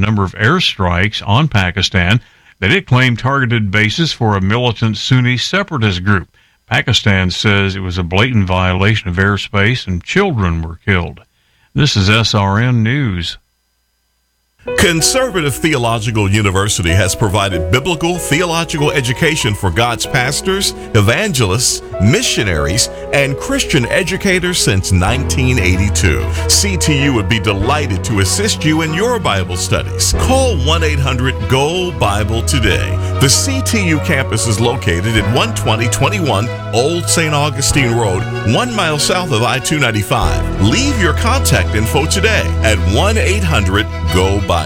number of airstrikes on Pakistan that it claimed targeted bases for a militant Sunni separatist group. Pakistan says it was a blatant violation of airspace and children were killed. This is SRN News. Conservative Theological University has provided biblical theological education for God's pastors, evangelists, missionaries, and Christian educators since 1982. CTU would be delighted to assist you in your Bible studies. Call 1-800-GO-BIBLE today. The CTU campus is located at 12021 Old St. Augustine Road, 1 mile south of I-295. Leave your contact info today at 1-800-GO-BIBLE.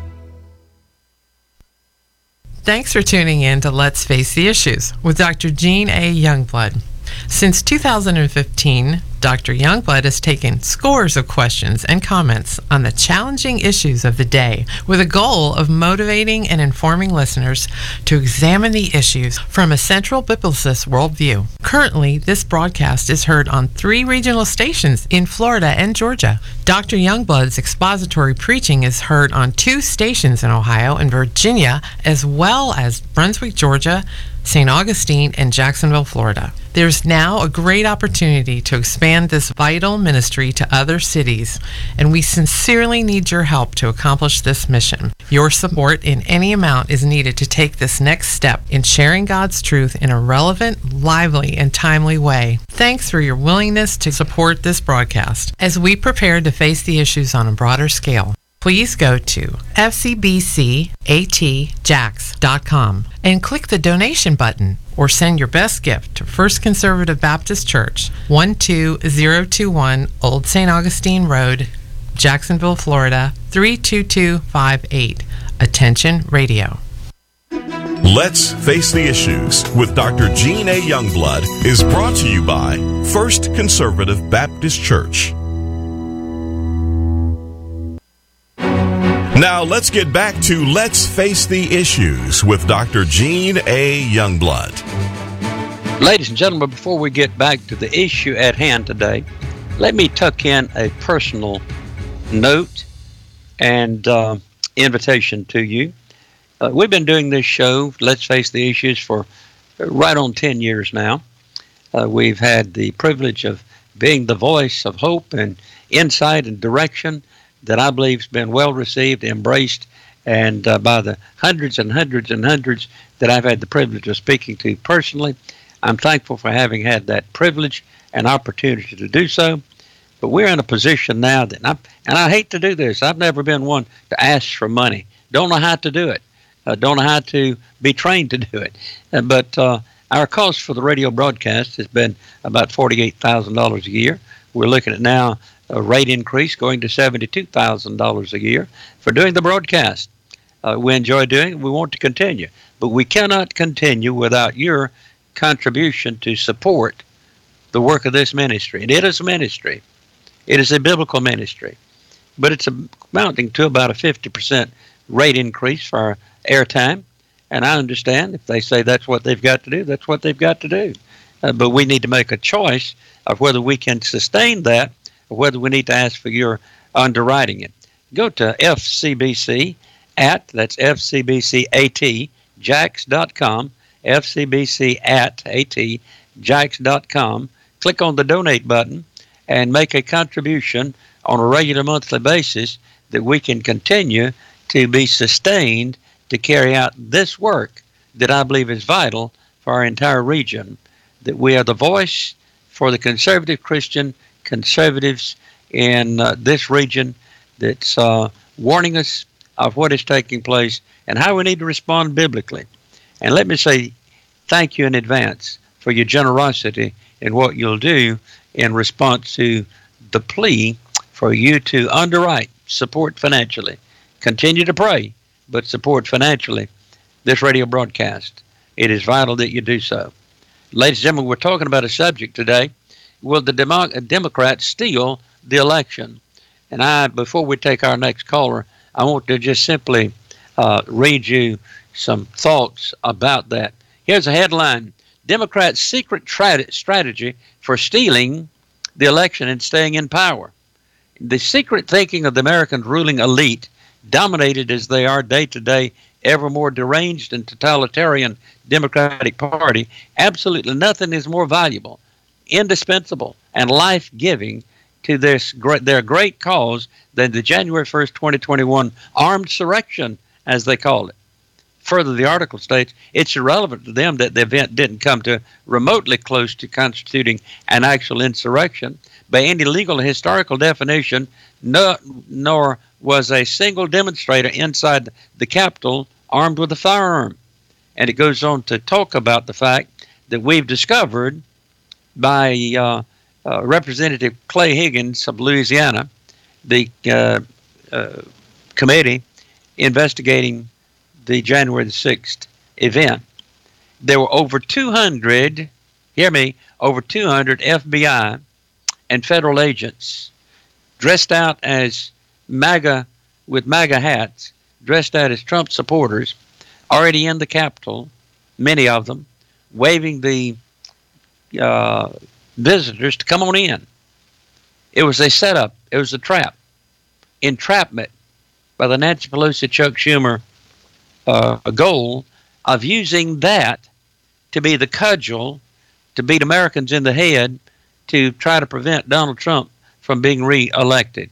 Thanks for tuning in to Let's Face the Issues with Dr. Gene A. Youngblood. Since 2015, Dr. Youngblood has taken scores of questions and comments on the challenging issues of the day with a goal of motivating and informing listeners to examine the issues from a central biblicist worldview. Currently, this broadcast is heard on 3 regional stations in Florida and Georgia. Dr. Youngblood's expository preaching is heard on 2 stations in Ohio and Virginia, as well as Brunswick, Georgia, St. Augustine, and Jacksonville, Florida. There's now a great opportunity to expand this vital ministry to other cities, and we sincerely need your help to accomplish this mission. Your support in any amount is needed to take this next step in sharing God's truth in a relevant, lively, and timely way. Thanks for your willingness to support this broadcast as we prepare to face the issues on a broader scale. Please go to fcbcatjax.com and click the donation button or send your best gift to First Conservative Baptist Church, 12021 Old St. Augustine Road, Jacksonville, Florida, 32258. Attention Radio. Let's Face the Issues with Dr. Gene A. Youngblood is brought to you by First Conservative Baptist Church. Now let's get back to Let's Face the Issues with Dr. Gene A. Youngblood. Ladies and gentlemen, before we get back to the issue at hand today, let me tuck in a personal note and invitation to you. We've been doing this show, Let's Face the Issues, for right on 10 years now. We've had the privilege of being the voice of hope and insight and direction that I believe has been well received, embraced, and by the hundreds and hundreds and hundreds that I've had the privilege of speaking to personally. I'm thankful for having had that privilege and opportunity to do so. But we're in a position now that, and I hate to do this, I've never been one to ask for money. Don't know how to do it. Don't know how to be trained to do it. But our cost for the radio broadcast has been about $48,000 a year. We're looking at now a rate increase going to $72,000 a year for doing the broadcast. We enjoy doing it. We want to continue. But we cannot continue without your contribution to support the work of this ministry. And it is a ministry. It is a biblical ministry. But it's amounting to about a 50% rate increase for our airtime. And I understand if they say that's what they've got to do, that's what they've got to do. But we need to make a choice of whether we can sustain that or whether we need to ask for your underwriting it. Go to FCBC that's FCBCATJax.com, FCBC@ATJax.com. Click on the donate button and make a contribution on a regular monthly basis that we can continue to be sustained to carry out this work that I believe is vital for our entire region, that we are the voice for the conservative Christian conservatives in this region that's warning us of what is taking place and how we need to respond biblically. And let me say thank you in advance for your generosity in what you'll do in response to the plea for you to underwrite, support financially, continue to pray, but support financially this radio broadcast. It is vital that you do so. Ladies and gentlemen, we're talking about a subject today. Will the Democrats steal the election? And before we take our next caller, I want to just simply read you some thoughts about that. Here's a headline: Democrats' secret strategy for stealing the election and staying in power. The secret thinking of the American ruling elite dominated as they are day to day, ever more deranged and totalitarian Democratic Party, absolutely nothing is more valuable, indispensable, and life-giving to their great cause than the January 1st, 2021 armed insurrection, as they called it. Further, the article states it's irrelevant to them that the event didn't come to remotely close to constituting an actual insurrection by any legal or historical definition, nor was a single demonstrator inside the Capitol armed with a firearm. And it goes on to talk about the fact that we've discovered by Representative Clay Higgins of Louisiana, the committee investigating the January the 6th event, there were over 200, hear me, over 200 FBI and federal agents dressed out as MAGA, with MAGA hats, dressed out as Trump supporters, already in the Capitol, many of them, waving the visitors to come on in. It was a setup. It was a trap. Entrapment by the Nancy Pelosi, Chuck Schumer goal of using that to be the cudgel to beat Americans in the head to try to prevent Donald Trump from being re-elected.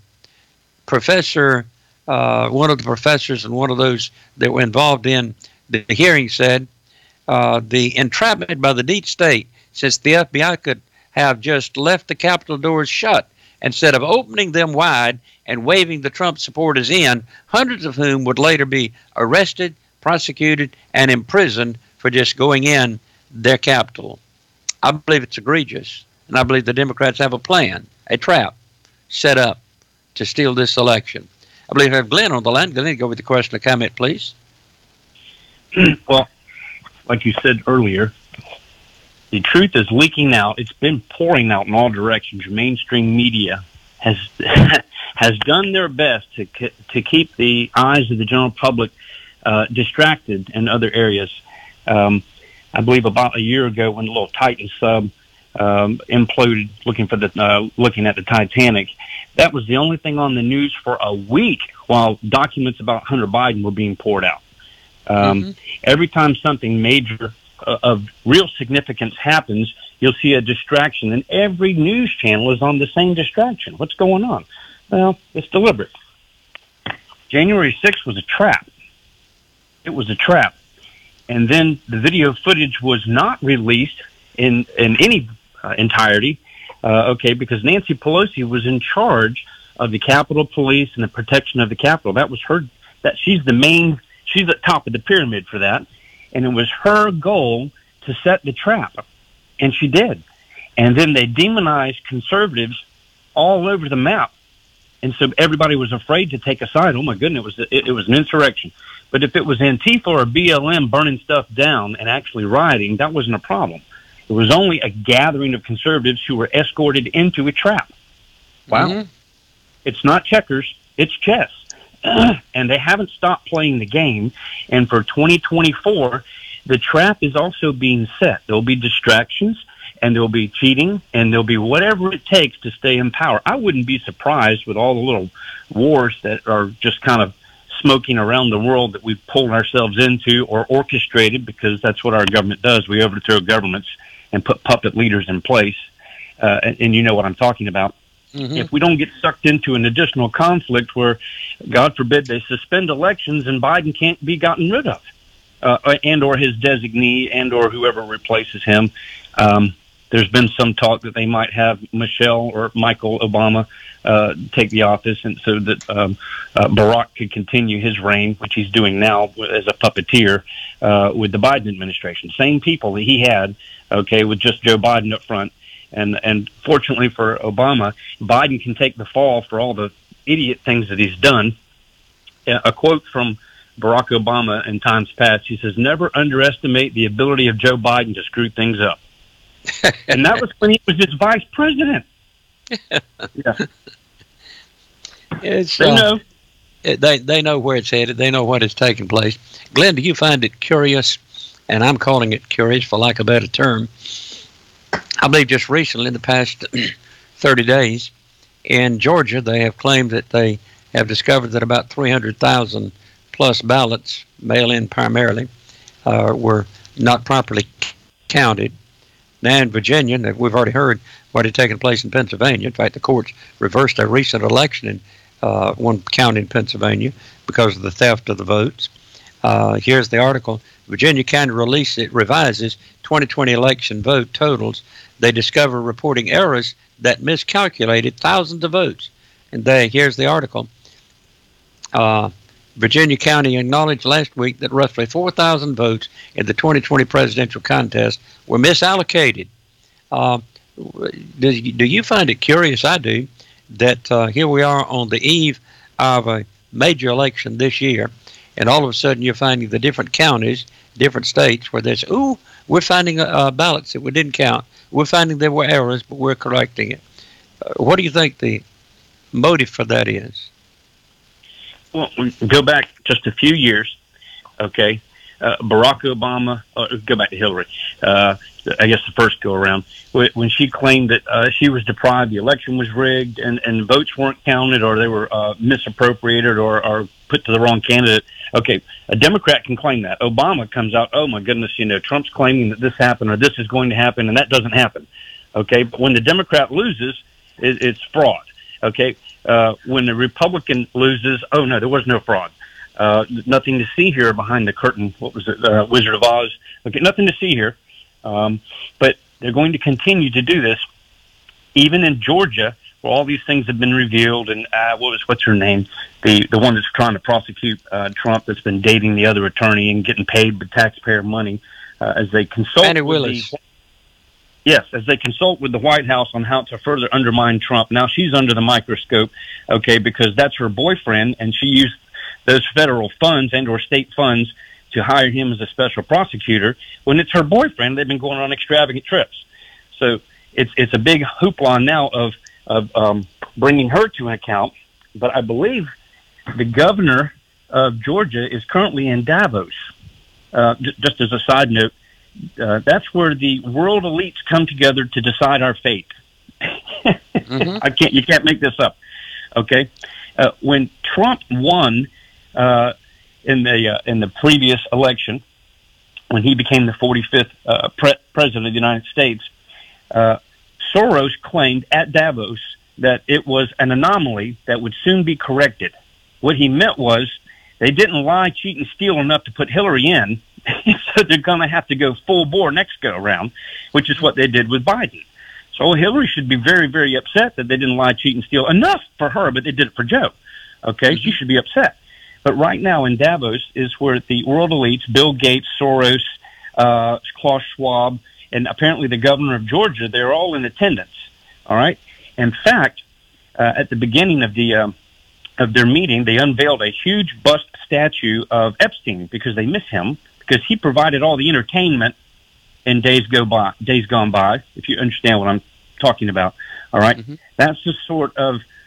One of the professors and one of those that were involved in the hearing said the entrapment by the deep state, since the FBI could have just left the Capitol doors shut instead of opening them wide and waving the Trump supporters in, hundreds of whom would later be arrested, prosecuted, and imprisoned for just going in their Capitol. I believe it's egregious, and I believe the Democrats have a plan, a trap, set up to steal this election. I believe I have Glenn on the line. Glenn, go with the question or comment, please. Well, like you said earlier, the truth is leaking out. It's been pouring out in all directions. Mainstream media has has done their best to keep the eyes of the general public distracted in other areas. I believe about a year ago when the little Titan sub imploded, looking at the Titanic, that was the only thing on the news for a week while documents about Hunter Biden were being poured out. Every time something major of real significance happens, you'll see a distraction, and every news channel is on the same distraction. What's going on? Well, it's deliberate. January 6th was a trap. It was a trap. And then the video footage was not released in any entirety, because Nancy Pelosi was in charge of the Capitol Police and the protection of the Capitol. That was her. She's at top of the pyramid for that. And it was her goal to set the trap. And she did. And then they demonized conservatives all over the map. And so everybody was afraid to take a side. Oh, my goodness, it was an insurrection. But if it was Antifa or BLM burning stuff down and actually rioting, that wasn't a problem. It was only a gathering of conservatives who were escorted into a trap. Wow. It's not checkers, it's chess. And they haven't stopped playing the game. And for 2024, the trap is also being set. There'll be distractions, and there'll be cheating, and there'll be whatever it takes to stay in power. I wouldn't be surprised with all the little wars that are just kind of smoking around the world that we've pulled ourselves into or orchestrated, because that's what our government does. We overthrow governments and put puppet leaders in place. And you know what I'm talking about. If we don't get sucked into an additional conflict where, God forbid, they suspend elections and Biden can't be gotten rid of, and or his designee and or whoever replaces him. There's been some talk that they might have Michelle or Michael Obama take the office, and so that Barack could continue his reign, which he's doing now as a puppeteer with the Biden administration. Same people that he had, with just Joe Biden up front. And fortunately for Obama, Biden can take the fall for all the idiot things that he's done. A quote from Barack Obama in times past, he says, "Never underestimate the ability of Joe Biden to screw things up." And that was when he was his vice president. Yeah. They know. They know where it's headed. They know what is taking place. Glenn, do you find it curious, and I'm calling it curious for lack of a better term, I believe just recently, in the past 30 days, in Georgia, they have claimed that they have discovered that about 300,000 plus ballots, mail-in primarily, were not properly counted. Now in Virginia, we've already heard what had taken place in Pennsylvania. In fact, the courts reversed a recent election in one county in Pennsylvania because of the theft of the votes. Here's the article. Virginia County revises 2020 election vote totals. They discover reporting errors that miscalculated thousands of votes. And here's the article. Virginia County acknowledged last week that roughly 4,000 votes in the 2020 presidential contest were misallocated. Do you find it curious? I do, that here we are on the eve of a major election this year, and all of a sudden you're finding the different counties, different states where there's, we're finding ballots that we didn't count. We're finding there were errors, but we're correcting it. What do you think the motive for that is? Well, we go back just a few years, okay? Barack Obama, go back to Hillary, I guess the first go around, when she claimed that she was deprived, the election was rigged, and votes weren't counted, or they were misappropriated or put to the wrong candidate. Okay, a Democrat can claim that. Obama comes out, oh my goodness, Trump's claiming that this happened or this is going to happen, and that doesn't happen. Okay, but when the Democrat loses, it's fraud. Okay, when the Republican loses, oh no, there was no fraud. Nothing to see here behind the curtain. What was it? Wizard of Oz. Okay, nothing to see here. But they're going to continue to do this, even in Georgia, where all these things have been revealed. And what's her name? The one that's trying to prosecute Trump, that's been dating the other attorney and getting paid with taxpayer money as they consult. Fani Willis. Yes, as they consult with the White House on how to further undermine Trump. Now she's under the microscope, okay, because that's her boyfriend, and she used those federal funds and or state funds to hire him as a special prosecutor. When it's her boyfriend, they've been going on extravagant trips. So it's a big hoopla now of bringing her to an account. But I believe the governor of Georgia is currently in Davos. Just as a side note, that's where the world elites come together to decide our fate. Mm-hmm. You can't make this up. Okay, when Trump won in the previous election, when he became the 45th president of the United States, Soros claimed at Davos that it was an anomaly that would soon be corrected. What he meant was they didn't lie, cheat, and steal enough to put Hillary in, so they're going to have to go full bore next go around, which is what they did with Biden. So Hillary should be very, very upset that they didn't lie, cheat, and steal enough for her, but they did it for Joe. Okay, she should be upset. But right now in Davos is where the world elites, Bill Gates, Soros, Klaus Schwab, and apparently the governor of Georgia, they're all in attendance. All right. In fact, at the beginning of their meeting, they unveiled a huge bust statue of Epstein because they miss him, because he provided all the entertainment in days gone by. If you understand what I'm talking about, all right, that's the sort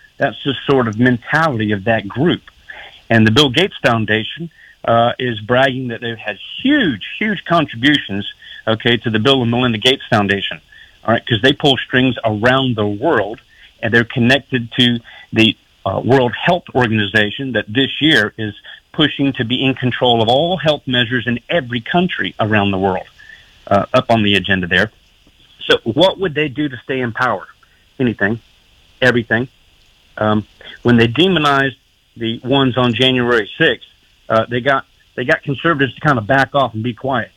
of mentality of that group. And the Bill Gates Foundation is bragging that they've had huge contributions, okay, to the Bill and Melinda Gates Foundation, all right, because they pull strings around the world, and they're connected to the World Health Organization that this year is pushing to be in control of all health measures in every country around the world, up on the agenda there. So what would they do to stay in power? Anything, everything. When they demonized the ones on January 6th, they got conservatives to kind of back off and be quiet.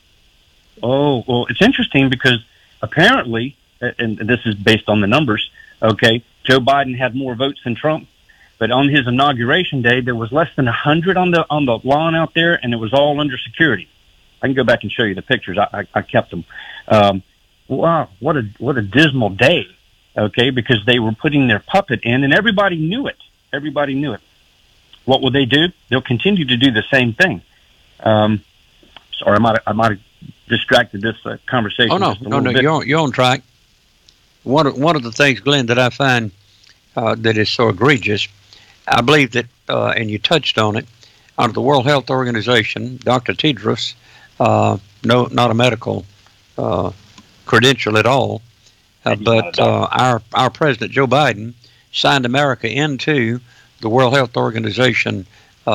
Oh, well, it's interesting because apparently, and this is based on the numbers, okay, Joe Biden had more votes than Trump, but on his inauguration day, there was less than 100 on the lawn out there, and it was all under security. I can go back and show you the pictures. I kept them. Wow, what a dismal day, okay, because they were putting their puppet in, and everybody knew it. Everybody knew it. What will they do? They'll continue to do the same thing. Sorry, I might have distracted this conversation. Oh no, bit. You're on track. One of the things, Glenn, that I find that is so egregious, I believe that, and you touched on it, under the World Health Organization, Dr. Tedros, not a medical credential at all, but our President Joe Biden signed America into the World Health Organization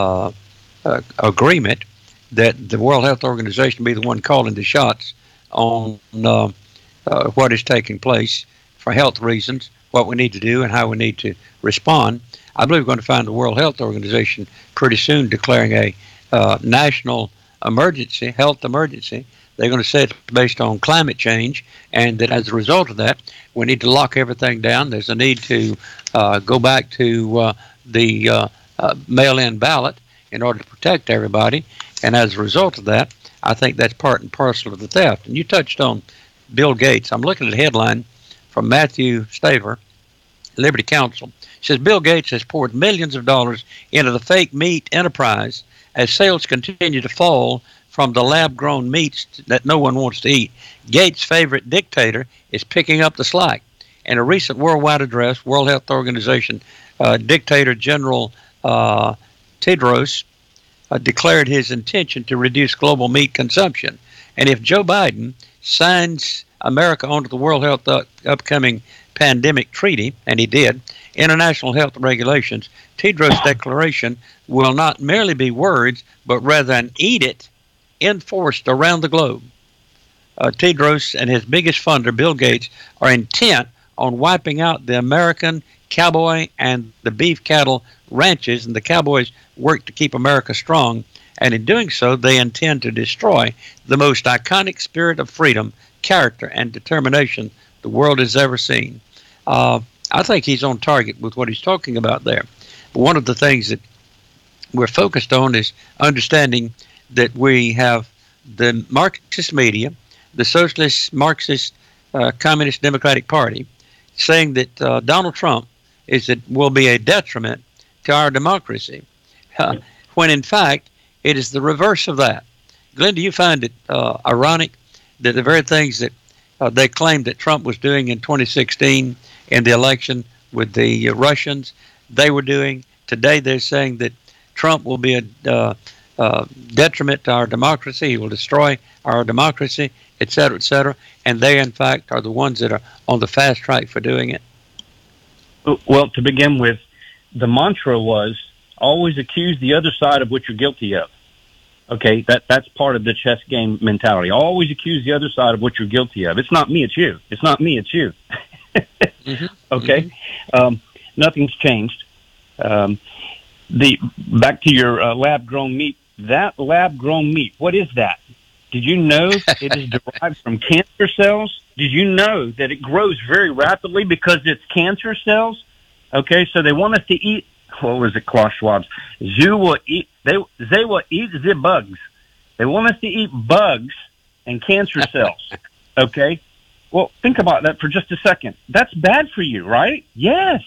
agreement that the World Health Organization be the one calling the shots on what is taking place for health reasons, what we need to do, and how we need to respond. I believe we're going to find the World Health Organization pretty soon declaring a national emergency, health emergency. They're going to say it's based on climate change, and that as a result of that, we need to lock everything down. There's a need to go back to the mail-in ballot in order to protect everybody. And as a result of that, I think that's part and parcel of the theft. And you touched on Bill Gates. I'm looking at a headline from Matthew Staver, Liberty Counsel. It says, Bill Gates has poured millions of dollars into the fake meat enterprise as sales continue to fall from the lab-grown meats that no one wants to eat. Gates' favorite dictator is picking up the slack. In a recent worldwide address, World Health Organization Dictator General Tedros declared his intention to reduce global meat consumption. And if Joe Biden signs America onto the World Health upcoming pandemic treaty, and he did, international health regulations, Tedros' declaration will not merely be words, but rather an edict enforced around the globe. Tedros and his biggest funder, Bill Gates, are intent on wiping out the American cowboy and the beef cattle ranches, and the cowboys work to keep America strong, and in doing so, they intend to destroy the most iconic spirit of freedom, character, and determination the world has ever seen. I think he's on target with what he's talking about there. But one of the things that we're focused on is understanding that we have the Marxist media, the Socialist, Marxist, Communist Democratic Party, saying that Donald Trump will be a detriment to our democracy, when in fact it is the reverse of that. Glenn, do you find it ironic that the very things that they claimed that Trump was doing in 2016 in the election with the Russians, they were doing today? They're saying that Trump will be a detriment to our democracy. He will destroy our democracy, et cetera, and they, in fact, are the ones that are on the fast track for doing it. Well, to begin with, the mantra was always accuse the other side of what you're guilty of. Okay, that's part of the chess game mentality. Always accuse the other side of what you're guilty of. It's not me, it's you. It's not me, it's you. Mm-hmm. Okay, nothing's changed. Back to your lab-grown meat. That lab-grown meat, what is that? Did you know it is derived from cancer cells? Did you know that it grows very rapidly because it's cancer cells? Okay, so they want us to eat, what was it, Klaus Schwab's? They will eat the bugs. They want us to eat bugs and cancer cells. Okay? Well, think about that for just a second. That's bad for you, right? Yes.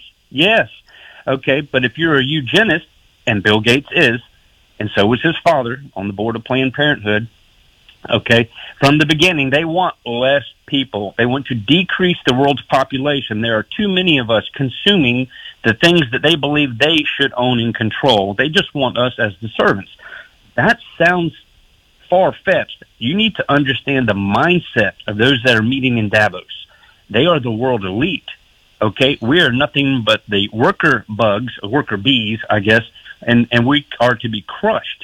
Okay, but if you're a eugenist, and Bill Gates is, and so was his father on the board of Planned Parenthood, okay, from the beginning, they want less people. They want to decrease the world's population. There are too many of us consuming the things that they believe they should own and control. They just want us as the servants. That sounds far-fetched. You need to understand the mindset of those that are meeting in Davos. They are the world elite, okay? We are nothing but the worker bugs, worker bees, I guess, and we are to be crushed.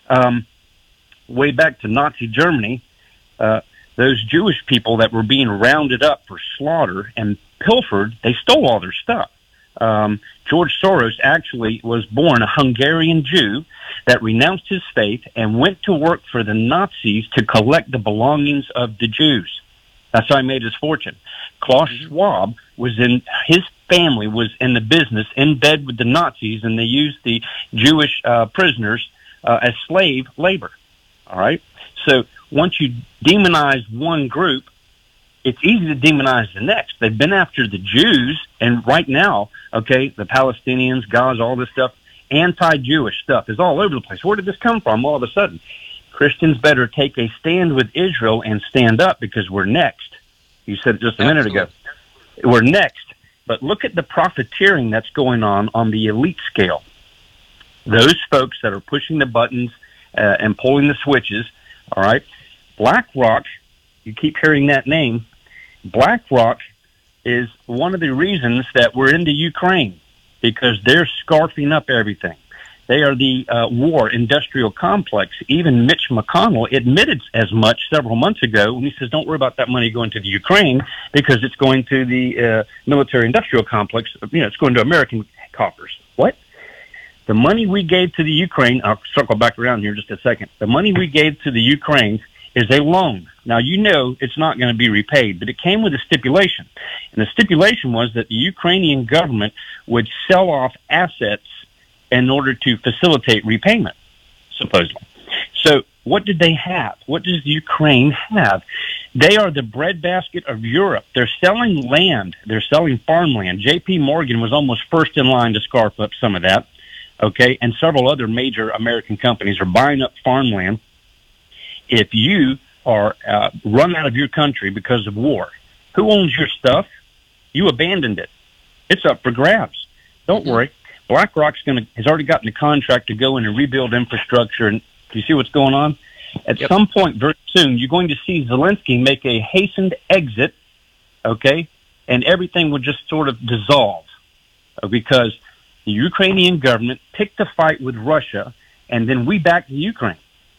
Way back to Nazi Germany, those Jewish people that were being rounded up for slaughter and pilfered, they stole all their stuff. George Soros actually was born a Hungarian Jew that renounced his faith and went to work for the Nazis to collect the belongings of the Jews. That's how he made his fortune. Klaus Schwab his family was in the business, in bed with the Nazis, and they used the Jewish prisoners as slave labor. All right? So once you demonize one group, it's easy to demonize the next. They've been after the Jews, and right now, okay, the Palestinians, Gaza, all this stuff, anti-Jewish stuff is all over the place. Where did this come from all of a sudden? Christians better take a stand with Israel and stand up, because we're next. You said it just a minute ago. We're next. But look at the profiteering that's going on the elite scale. Those folks that are pushing the buttons and pulling the switches, all right? BlackRock, you keep hearing that name. BlackRock is one of the reasons that we're into Ukraine. because they're scarfing up everything. They are the war industrial complex. Even Mitch McConnell admitted as much several months ago when he says, don't worry about that money going to the Ukraine because it's going to the military industrial complex. It's going to American coffers. What? The money we gave to the Ukraine, I'll circle back around here in just a second. The money we gave to the Ukraine is a loan. Now, it's not going to be repaid, but it came with a stipulation. And the stipulation was that the Ukrainian government would sell off assets in order to facilitate repayment, supposedly. So what did they have? What does Ukraine have? They are the breadbasket of Europe. They're selling land. They're selling farmland. J.P. Morgan was almost first in line to scarf up some of that, okay? And several other major American companies are buying up farmland. If you are run out of your country because of war, who owns your stuff? You abandoned it. It's up for grabs. Don't worry. BlackRock's has already gotten the contract to go in and rebuild infrastructure. And do you see what's going on? At some point very soon, you're going to see Zelensky make a hastened exit, okay? And everything will just sort of dissolve because the Ukrainian government picked a fight with Russia, and then we backed the Ukraine.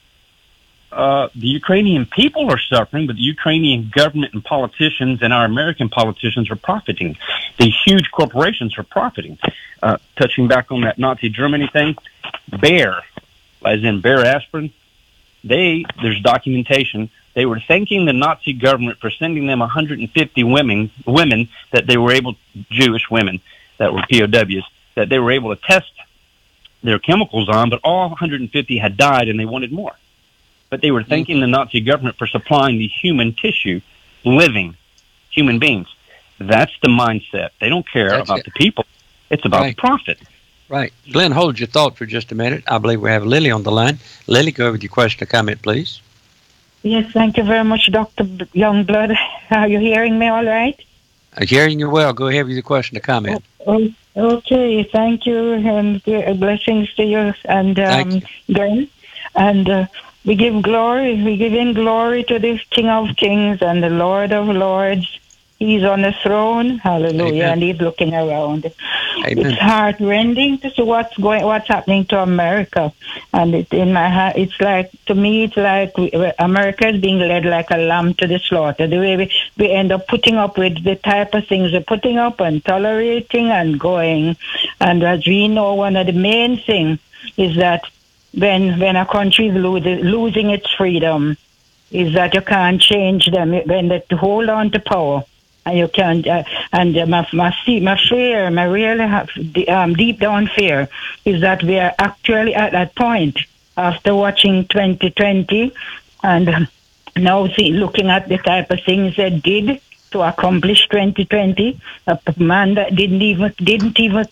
The Ukrainian people are suffering, but the Ukrainian government and politicians and our American politicians are profiting. The huge corporations are profiting. Touching back on that Nazi Germany thing, Bayer, as in Bayer aspirin, there's documentation. They were thanking the Nazi government for sending them 150 women that they were able, Jewish women that were POWs, that they were able to test their chemicals on, but all 150 had died and they wanted more. But they were thanking the Nazi government for supplying the human tissue, living human beings. That's the mindset. They don't care about the people. It's about the profit. Right. Glenn, hold your thought for just a minute. I believe we have Lily on the line. Lily, go with your question or comment, please. Yes, thank you very much, Dr. Youngblood. Are you hearing me all right? I'm hearing you well. Go ahead with your question or comment. Okay, thank you, and blessings to you and Glenn. And we give him glory to the King of Kings and the Lord of Lords. He's on the throne, hallelujah, and he's looking around. Amen. It's heart-rending to see what's happening to America, and in my heart, it's like America is being led like a lamb to the slaughter. The way we end up putting up with the type of things we're putting up and tolerating and going. And as we know, one of the main things is that when a country is losing its freedom, is that you can't change them when they hold on to power. And you can't, my fear, my really deep down fear is that we are actually at that point after watching 2020 and now looking at the type of things they did to accomplish 2020. A man that didn't even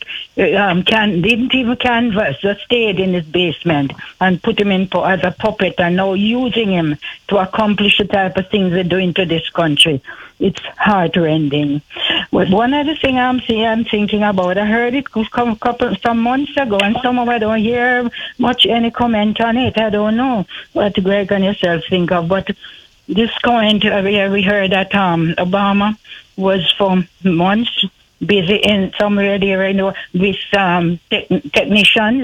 canvass, just stayed in his basement and put him in as a puppet, and now using him to accomplish the type of things they're doing to this country. It's heart-rending. But one other thing I'm thinking about, I heard it some months ago, and somehow I don't hear any comment on it. I don't know what Greg and yourself think of, but this comment, we heard that Obama was for months busy in somewhere there, with technicians,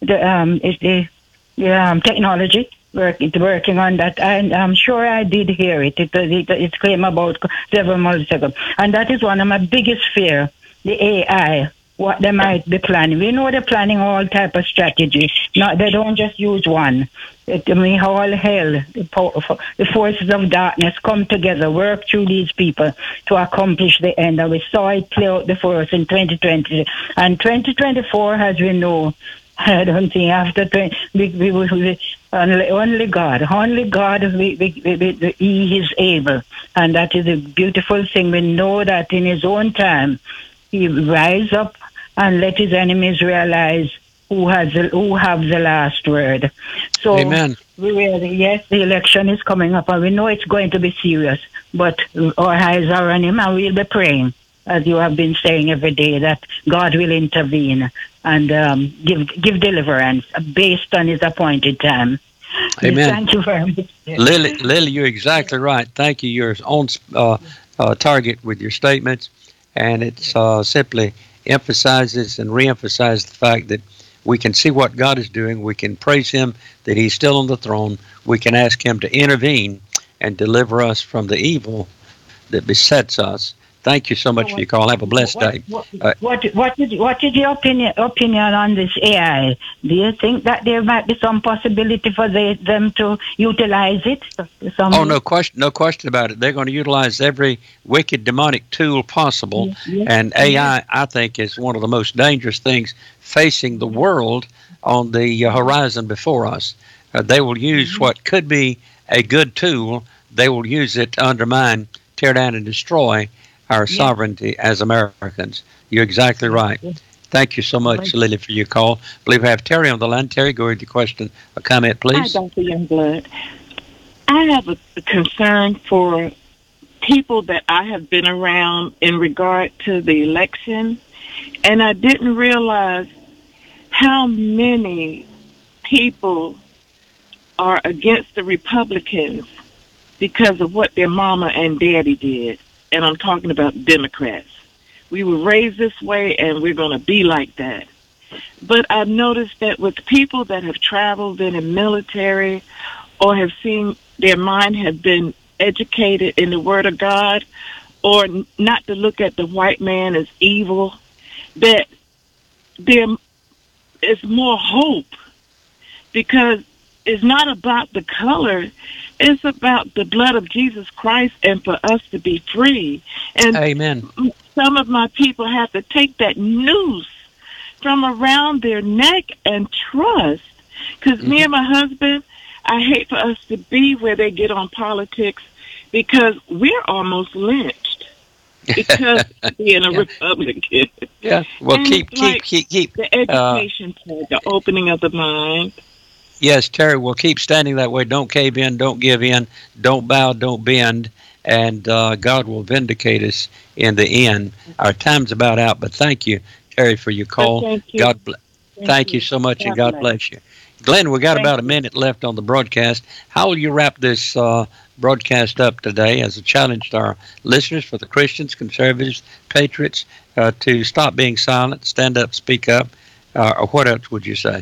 the technology, working on that. And I'm sure I did hear it. It came about several months ago. And that is one of my biggest fear, the AI, what they might be planning. We know they're planning all type of strategies. They don't just use one. All hell, the forces of darkness come together, work through these people to accomplish the end. And we saw it play out before us in 2020. And 2024, as we know, I don't think after only God, He is able. And that is a beautiful thing. We know that in His own time, He rise up and let His enemies realize who have the last word. So, amen. Yes, the election is coming up, and we know it's going to be serious. But our eyes are on Him, and we'll be praying, as you have been saying every day, that God will intervene and give deliverance based on His appointed time. Amen. Thank you very much. Lily, you're exactly right. Thank you. You're on target with your statements, and it's simply emphasizes and reemphasizes the fact that we can see what God is doing. We can praise Him that He's still on the throne. We can ask Him to intervene and deliver us from the evil that besets us. Thank you so much for your call. Have a blessed day. What is your opinion on this AI? Do you think that there might be some possibility for them to utilize it? Oh, no question about it. They're going to utilize every wicked demonic tool possible. And AI, I think, is one of the most dangerous things facing the world on the horizon before us. They will use what could be a good tool. They will use it to undermine, tear down, and destroy our sovereignty as Americans. You're exactly right. Thank you so much, Lily, for your call. I believe we have Terry on the line. Terry, go ahead with your question or comment, please. Hi, Dr. Youngblood. I have a concern for people that I have been around in regard to the election, and I didn't realize how many people are against the Republicans because of what their mama and daddy did. And I'm talking about Democrats. We were raised this way, and we're going to be like that. But I've noticed that with people that have traveled in the military or have seen their mind have been educated in the Word of God, or not to look at the white man as evil, that there is more hope, because it's not about the color. It's about the blood of Jesus Christ and for us to be free. And Amen. Some of my people have to take that noose from around their neck and trust. Because me and my husband, I hate for us to be where they get on politics, because we're almost lynched because being a Republican. Yeah. Well, keep the education part, the opening of the mind. Yes, Terry, we'll keep standing that way. Don't cave in, don't give in, don't bow, don't bend, and God will vindicate us in the end. Our time's about out, but thank you, Terry, for your call. Thank you. Thank you so much, and God bless you. Glenn, we got about a minute left on the broadcast. How will you wrap this broadcast up today as a challenge to our listeners, for the Christians, conservatives, patriots, to stop being silent, stand up, speak up, or what else would you say?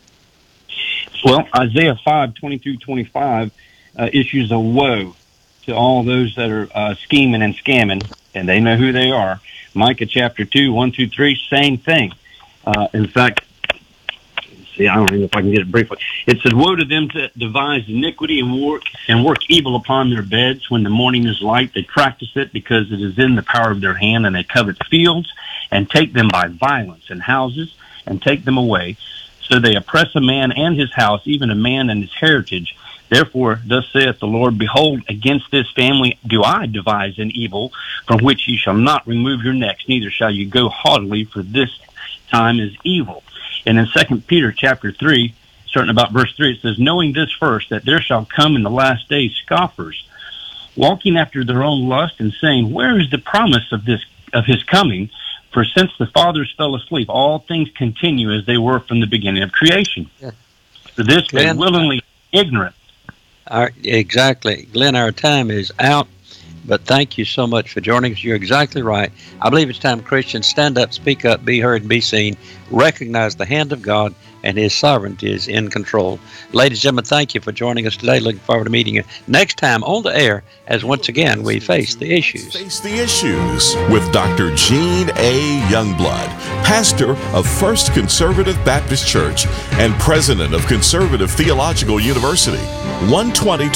Well, Isaiah 5:20-25 issues a woe to all those that are scheming and scamming, and they know who they are. Micah chapter 2:1-3, same thing. In fact, see, I don't even know if I can get it briefly. It said, "Woe to them that devise iniquity and work evil upon their beds. When the morning is light, they practice it, because it is in the power of their hand, and they covet fields and take them by violence, and houses and take them away. So they oppress a man and his house, even a man and his heritage. Therefore, thus saith the Lord, behold, against this family do I devise an evil, from which ye shall not remove your necks, neither shall you go haughtily, for this time is evil." And in 2 Peter chapter 3, starting about verse 3, it says, "Knowing this first, that there shall come in the last days scoffers, walking after their own lust, and saying, Where is the promise of his coming? For since the fathers fell asleep, all things continue as they were from the beginning of creation. For this they willingly ignorant." Exactly. Glenn, our time is out, but thank you so much for joining us. You're exactly right. I believe it's time Christians stand up, speak up, be heard, and be seen, recognize the hand of God and His sovereignty is in control. Ladies and gentlemen, thank you for joining us today. Looking forward to meeting you next time on the air, as once again we face the issues. Face the Issues with Dr. Gene A. Youngblood, pastor of First Conservative Baptist Church and president of Conservative Theological University, 120